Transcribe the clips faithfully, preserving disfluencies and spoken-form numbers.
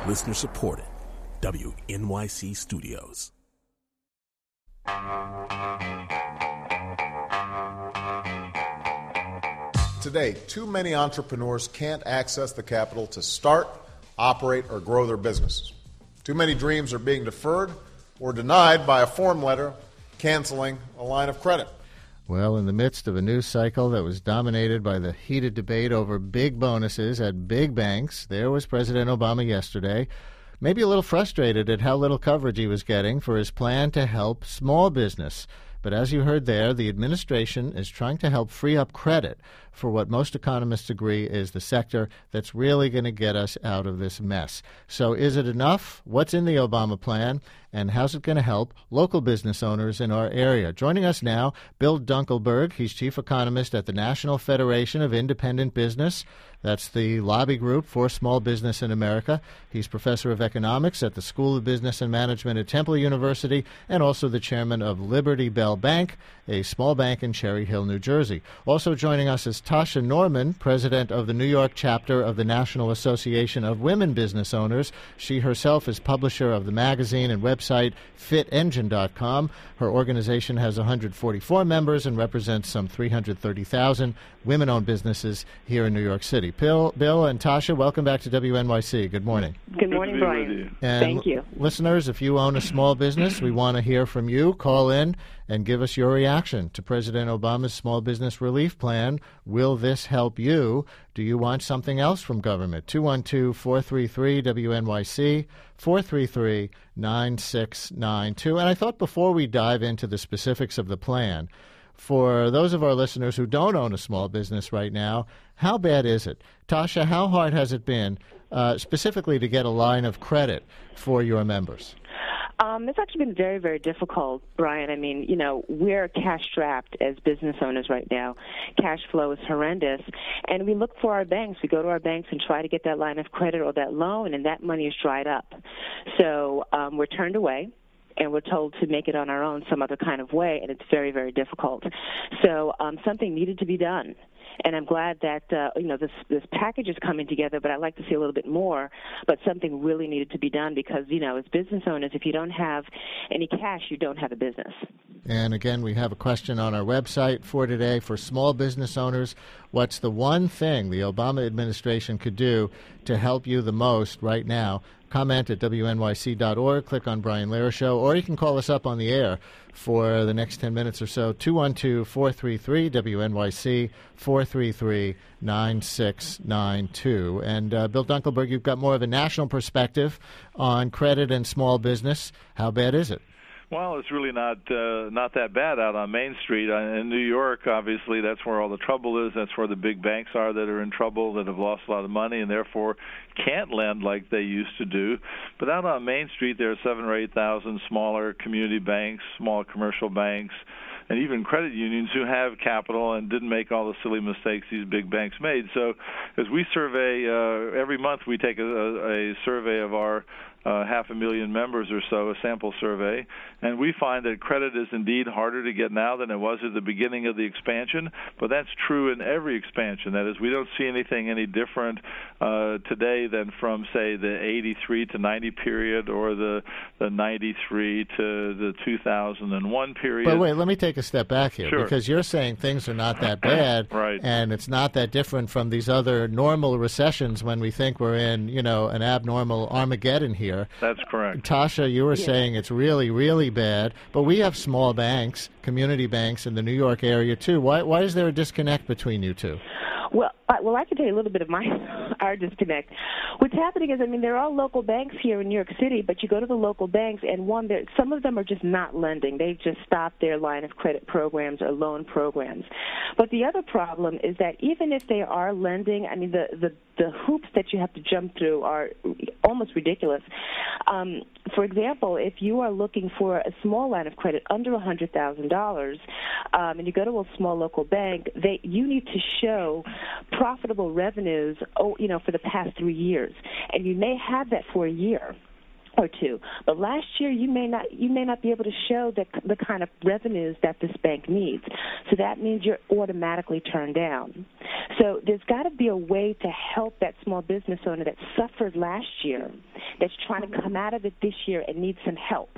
Listener supported. W N Y C Studios. Today, too many entrepreneurs can't access the capital to start, operate, or grow their businesses. Too many dreams are being deferred or denied by a form letter canceling a line of credit. Well, in the midst of a news cycle that was dominated by the heated debate over big bonuses at big banks, there was President Obama yesterday, maybe a little frustrated at how little coverage he was getting for his plan to help small business. But as you heard there, the administration is trying to help free up credit for what most economists agree is the sector that's really going to get us out of this mess. So is it enough? What's in the Obama plan? And how's it going to help local business owners in our area? Joining us now, Bill Dunkelberg. He's chief economist at the National Federation of Independent Business. That's the lobby group for small business in America. He's professor of economics at the School of Business and Management at Temple University and also the chairman of Liberty Bell Bank, a small bank in Cherry Hill, New Jersey. Also joining us is Tasha Norman, president of the New York chapter of the National Association of Women Business Owners. She herself is publisher of the magazine and website fit engine dot com. Her organization has one hundred forty-four members and represents some three hundred thirty thousand women-owned businesses here in New York City. Bill, Bill and Tasha, welcome back to W N Y C. Good morning. Good morning, Brian. And Thank you. Listeners, if you own a small business, we want to hear from you. Call in and give us your reaction to President Obama's small business relief plan. Will this help you? Do you want something else from government? two one two, four three three, W N Y C, four three three, nine six nine two. And I thought before we dive into the specifics of the plan, for those of our listeners who don't own a small business right now, how bad is it? Tasha, how hard has it been uh, specifically to get a line of credit for your members? Um, it's actually been very, very difficult, Brian. I mean, you know, we're cash-strapped as business owners right now. Cash flow is horrendous. And we look for our banks. We go to our banks and try to get that line of credit or that loan, and that money is dried up. So um, we're turned away, and we're told to make it on our own some other kind of way, and it's very, very difficult. So um, something needed to be done. And I'm glad that, uh, you know, this this package is coming together, but I'd like to see a little bit more. But something really needed to be done because, you know, as business owners, if you don't have any cash, you don't have a business. And again, we have a question on our website for today for small business owners. What's the one thing the Obama administration could do to help you the most right now? Comment at W N Y C dot org, click on Brian Lehrer Show, or you can call us up on the air for the next ten minutes or so, two one two, four three three, W N Y C, four three three, nine six nine two. And uh, Bill Dunkelberg, you've got more of a national perspective on credit and small business. How bad is it? Well, it's really not uh, not that bad out on Main Street. Uh, in New York, obviously, that's where all the trouble is. That's where the big banks are that are in trouble, that have lost a lot of money, and therefore can't lend like they used to do. But out on Main Street, there are seven or eight thousand smaller community banks, small commercial banks, and even credit unions who have capital and didn't make all the silly mistakes these big banks made. So as we survey, uh, every month we take a, a survey of our uh, half a million members or so, a sample survey, and we find that credit is indeed harder to get now than it was at the beginning of the expansion, but that's true in every expansion. That is, we don't see anything any different uh, today than from, say, the eighty-three to ninety period or the, the ninety-three to the two thousand one period. But wait, let me take a step back here, sure. because you're saying things are not that bad, right. And it's not that different from these other normal recessions when we think we're in, you know, an abnormal Armageddon here. That's correct. Tasha, you were yeah. saying it's really, really bad, but we have small banks, community banks in the New York area too. Why, why is there a disconnect between you two? Well, I, well, I can tell you a little bit of my our disconnect. What's happening is, I mean, there are local banks here in New York City, but you go to the local banks, and one, some of them are just not lending. They've just stopped their line of credit programs or loan programs. But the other problem is that even if they are lending, I mean, the the, the hoops that you have to jump through are almost ridiculous. Um, for example, if you are looking for a small line of credit under one hundred thousand dollars, um, and you go to a small local bank, they you need to show profitable revenues, oh, you know, for the past three years, and you may have that for a year. or two. But last year, you may not you may not be able to show the the kind of revenues that this bank needs. So that means you're automatically turned down. So there's got to be a way to help that small business owner that suffered last year, that's trying to come out of it this year and needs some help.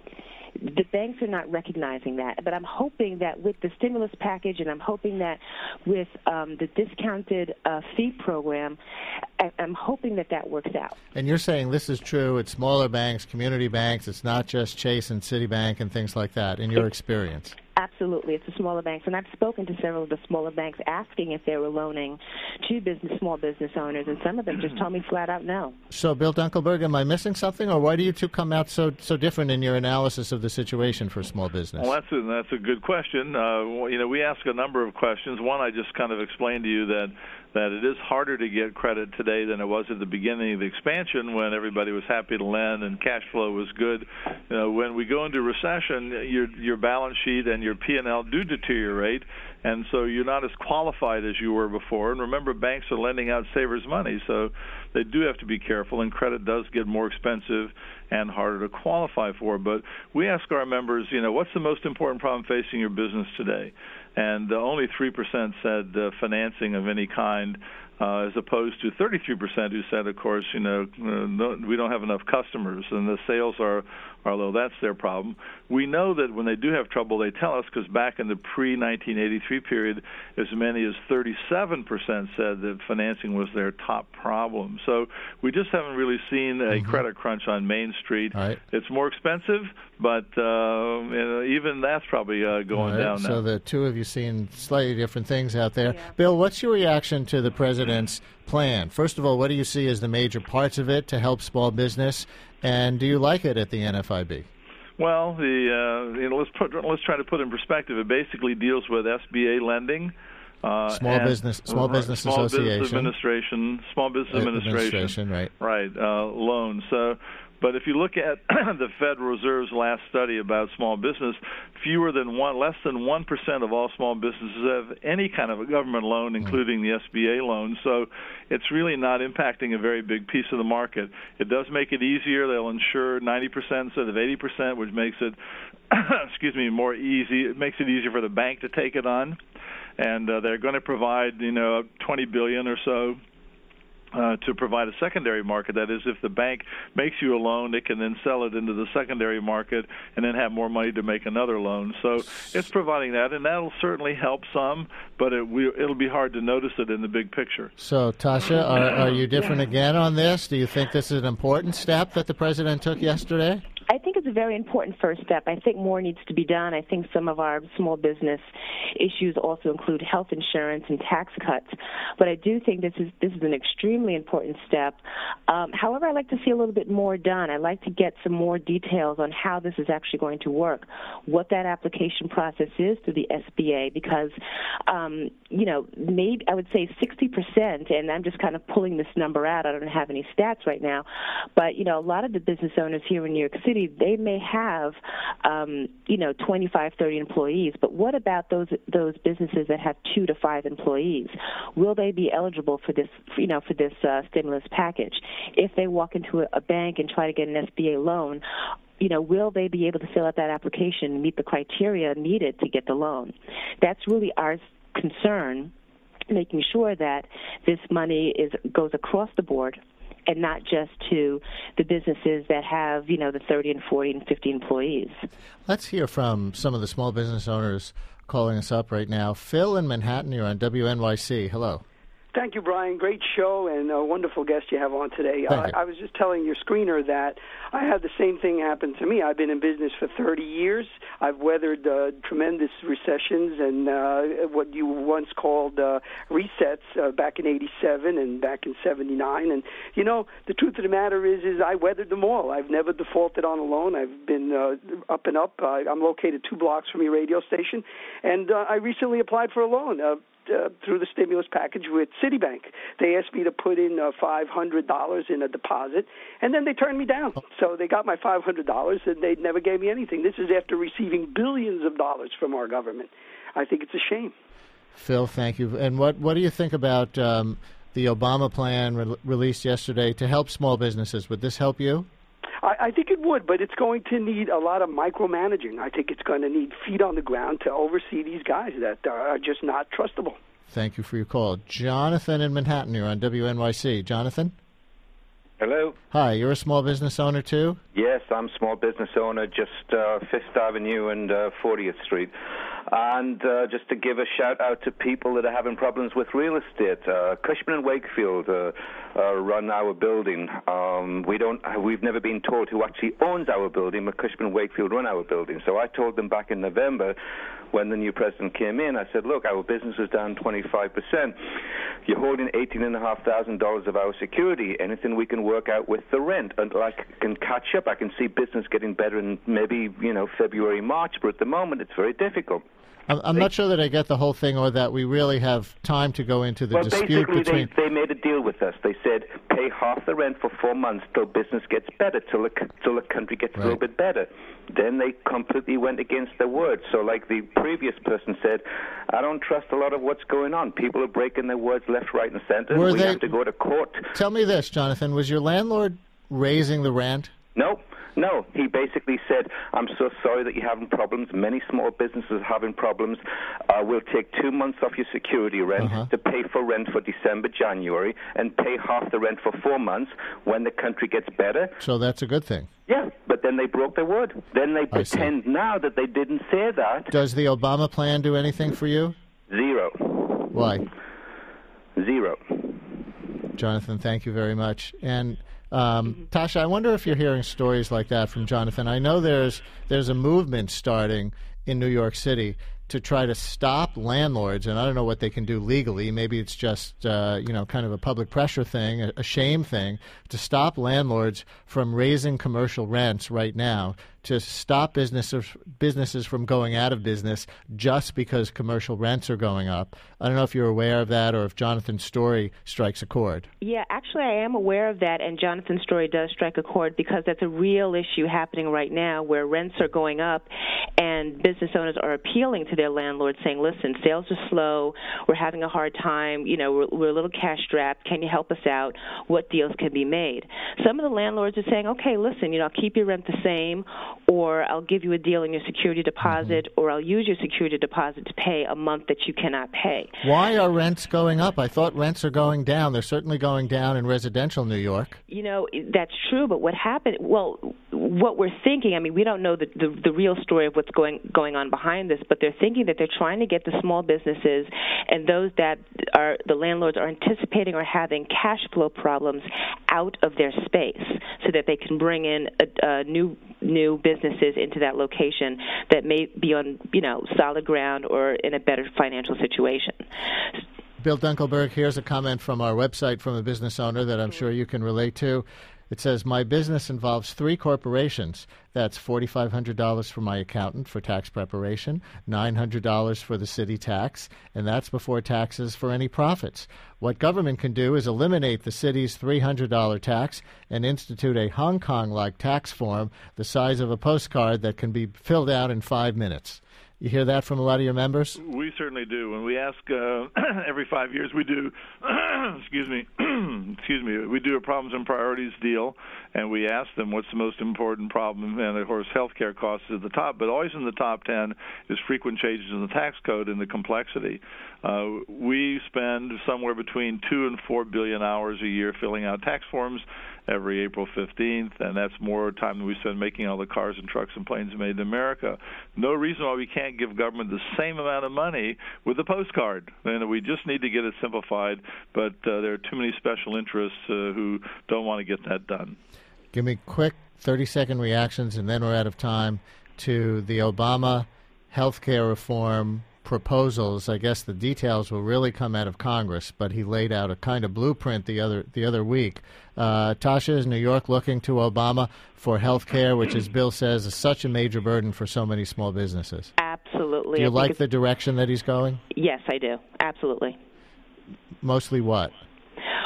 The banks are not recognizing that, but I'm hoping that with the stimulus package, and I'm hoping that with um, the discounted uh, fee program, I- I'm hoping that that works out. And you're saying this is true at smaller banks, community banks. It's not just Chase and Citibank and things like that, in your experience? Absolutely. It's the smaller banks. And I've spoken to several of the smaller banks asking if they were loaning to business, small business owners, and some of them just told me flat out no. So, Bill Dunkelberg, am I missing something, or why do you two come out so so different in your analysis of the situation for small business? Well, that's a, that's a good question. Uh, you know, we ask a number of questions. One, I just kind of explained to you that that it is harder to get credit today than it was at the beginning of the expansion when everybody was happy to lend and cash flow was good. You know, when we go into recession, your your balance sheet and your P and L do deteriorate, and so you're not as qualified as you were before. And remember, banks are lending out savers' money, so they do have to be careful, and credit does get more expensive and harder to qualify for. But we ask our members, you know, what's the most important problem facing your business today? And uh, only three percent said uh, financing of any kind, uh, as opposed to thirty-three percent who said, of course, you know, uh, no, we don't have enough customers and the sales are, are low. That's their problem. We know that when they do have trouble, they tell us, because back in the pre nineteen eighty-three period, as many as thirty-seven percent said that financing was their top problem. So we just haven't really seen a mm-hmm. credit crunch on Main Street. Right. It's more expensive, but uh, you know, even that's probably uh, going right. down now. So the two of you seen slightly different things out there. Yeah. Bill, what's your reaction to the president's plan? First of all, what do you see as the major parts of it to help small business, and do you like it at the N F I B? Well, the uh, you know, let's put let's try to put in perspective. It basically deals with S B A lending, uh, small business, small business small association, business administration, small business administration, administration right? Right, uh, loans. So, but if you look at the Federal Reserve's last study about small business, fewer than one, less than one percent of all small businesses have any kind of a government loan, including the S B A loan. So it's really not impacting a very big piece of the market. It does make it easier. They'll insure ninety percent instead of eighty percent, which makes it, excuse me, more easy. It makes it easier for the bank to take it on, and uh, they're going to provide, you know, twenty billion dollars or so. Uh, to provide a secondary market. That is, if the bank makes you a loan, it can then sell it into the secondary market and then have more money to make another loan. So it's providing that, and that'll certainly help some, but it, we, it'll be hard to notice it in the big picture. So, Tasha, are, are you different again on this? Do you think this is an important step that the president took yesterday? I think it's a very important first step. I think more needs to be done. I think some of our small business issues also include health insurance and tax cuts. But I do think this is this is an extremely important step. Um, however, I'd like to see a little bit more done. I'd like to get some more details on how this is actually going to work, what that application process is through the S B A, because, um, you know, maybe I would say sixty percent, and I'm just kind of pulling this number out. I don't have any stats right now. But, you know, a lot of the business owners here in New York City, they may have, um, you know, twenty-five, thirty employees, but what about those those businesses that have two to five employees? Will they be eligible for this, you know, for this uh, stimulus package? If they walk into a, a bank and try to get an S B A loan, you know, will they be able to fill out that application and meet the criteria needed to get the loan? That's really our concern, making sure that this money is goes across the board and not just to the businesses that have, you know, the thirty and forty and fifty employees. Let's hear from some of the small business owners calling us up right now. Phil in Manhattan, you're on W N Y C. Hello. Thank you, Brian. Great show and a wonderful guest you have on today. Uh, I was just telling your screener that I had the same thing happen to me. I've been in business for thirty years. I've weathered uh, tremendous recessions and uh, what you once called uh, resets uh, back in eighty-seven and back in seventy-nine. And, you know, the truth of the matter is, is I weathered them all. I've never defaulted on a loan. I've been uh, up and up. Uh, I'm located two blocks from your radio station. And uh, I recently applied for a loan. Uh, Uh, through the stimulus package with Citibank. They asked me to put in uh, five hundred dollars in a deposit, and then they turned me down. So they got my five hundred dollars, and they never gave me anything. This is after receiving billions of dollars from our government. I think it's a shame. Phil, thank you. And what, what do you think about um, the Obama plan re- released yesterday to help small businesses? Would this help you? I, I think it would, but it's going to need a lot of micromanaging. I think it's going to need feet on the ground to oversee these guys that are just not trustable. Thank you for your call. Jonathan in Manhattan, you're on W N Y C. Jonathan? Hello. Hi, you're a small business owner too? Yes, I'm a small business owner, just uh, Fifth Avenue and uh, fortieth Street. And uh, just to give a shout-out to people that are having problems with real estate. Uh, Cushman and Wakefield uh, uh, run our building. Um, we don't, we've never been told who actually owns our building, but Cushman and Wakefield run our building. So I told them back in November when the new president came in, I said, look, our business is down twenty-five percent. You're holding eighteen thousand five hundred dollars of our security. Anything we can work out with the rent until I can catch up. I can see business getting better in maybe, you know, February, March, but at the moment it's very difficult. I'm, I'm not sure that I get the whole thing, or that we really have time to go into the well, dispute basically between... they, they made a deal with us. They said, pay half the rent for four months till business gets better, till the, till the country gets right. a little bit better. Then they completely went against their word. So like the previous person said, I don't trust a lot of what's going on. People are breaking their words left, right, and center. Were we they... have to go to court. Tell me this, Jonathan. Was your landlord raising the rent? No. No, he basically said, I'm so sorry that you're having problems. Many small businesses are having problems. Uh, we'll take two months off your security rent uh-huh. to pay for rent for December, January, and pay half the rent for four months when the country gets better. So that's a good thing. Yeah, but then they broke their word. Then they pretend now that they didn't say that. Does the Obama plan do anything for you? Zero. Why? Zero. Jonathan, thank you very much. And... Um, Tasha, I wonder if you're hearing stories like that from Jonathan. I know there's there's a movement starting in New York City to try to stop landlords, and I don't know what they can do legally. Maybe it's just uh, you know kind of a public pressure thing, a, a shame thing, to stop landlords from raising commercial rents right now, to stop businesses businesses from going out of business just because commercial rents are going up. I don't know if you're aware of that, or if Jonathan's story strikes a chord. Yeah, actually I am aware of that, and Jonathan's story does strike a chord, because that's a real issue happening right now, where rents are going up and business owners are appealing to their landlords saying, listen, sales are slow, we're having a hard time, you know, we're, we're a little cash strapped, can you help us out? What deals can be made? Some of the landlords are saying, okay, listen, you know, I'll keep your rent the same, or I'll give you a deal in your security deposit, mm-hmm. or I'll use your security deposit to pay a month that you cannot pay. Why are rents going up? I thought rents are going down. They're certainly going down in residential New York. You know, that's true, but what happened, well, what we're thinking, I mean, we don't know the, the, the real story of what's going going on behind this, but they're thinking that they're trying to get the small businesses and those that are the landlords are anticipating or having cash flow problems out of their space, so that they can bring in a, a new new businesses into that location that may be on, you know, solid ground or in a better financial situation. Bill Dunkelberg, here's a comment from our website from a business owner that I'm sure you can relate to. It says, my business involves three corporations. That's four thousand five hundred dollars for my accountant for tax preparation, nine hundred dollars for the city tax, and that's before taxes for any profits. What government can do is eliminate the city's three hundred dollars tax and institute a Hong Kong-like tax form the size of a postcard that can be filled out in five minutes. You hear that from a lot of your members? We certainly do. When we ask uh, every five years, we do, excuse me, excuse me, we do a problems and priorities deal, and we ask them what's the most important problem, and of course, healthcare costs is at the top, but always in the top ten is frequent changes in the tax code and the complexity. Uh, we spend somewhere between two and four billion hours a year filling out tax forms every April fifteenth, and that's more time than we spend making all the cars and trucks and planes made in America. No reason why we can't give government the same amount of money with a postcard. And we just need to get it simplified, but uh, there are too many special interests uh, who don't want to get that done. Give me quick thirty-second reactions, and then we're out of time, to the Obama health care reform proposals. I guess the details will really come out of Congress, but he laid out a kind of blueprint the other the other week. Uh, Tasha, is New York looking to Obama for health care, which, as Bill says, is such a major burden for so many small businesses? Absolutely. Do you like the direction that he's going? Yes, I do. Absolutely. Mostly what?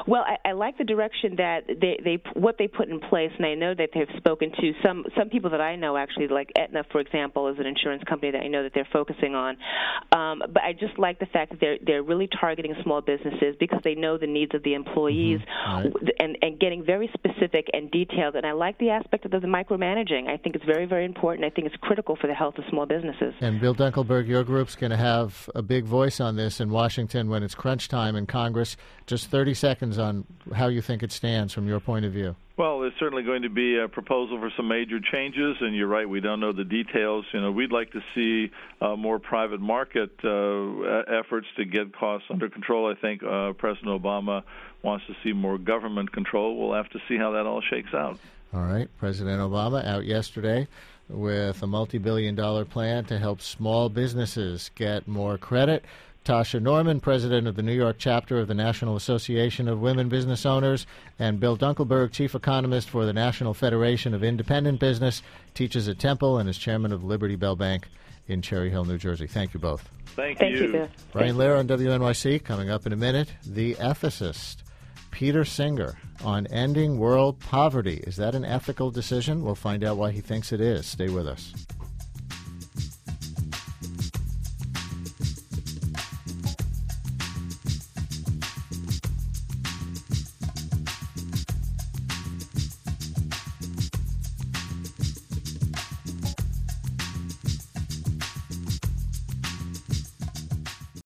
Well, I, I like the direction that they, they what they put in place, and I know that they've spoken to some some people that I know, actually, like Aetna, for example, is an insurance company that I know that they're focusing on. Um, but I just like the fact that they're they're really targeting small businesses because they know the needs of the employees, mm-hmm. right. and and getting very specific and detailed. And I like the aspect of the micromanaging. I think it's very, very important. I think it's critical for the health of small businesses. And Bill Dunkelberg, your group's going to have a big voice on this in Washington when it's crunch time in Congress. Just thirty seconds on how you think it stands from your point of view. Well, there's certainly going to be a proposal for some major changes, and you're right, we don't know the details. You know, we'd like to see uh, more private market uh, efforts to get costs under control. I think uh, President Obama wants to see more government control. We'll have to see how that all shakes out. All right. President Obama out yesterday with a multi-billion dollar plan to help small businesses get more credit. Tasha Norman, president of the New York chapter of the National Association of Women Business Owners, and Bill Dunkelberg, chief economist for the National Federation of Independent Business, teaches at Temple and is chairman of Liberty Bell Bank in Cherry Hill, New Jersey. Thank you both. Thank, Thank you. you, Bill. Brian Lehrer on W N Y C. Coming up in a minute, The Ethicist. Peter Singer on ending world poverty. Is that an ethical decision? We'll find out why he thinks it is. Stay with us.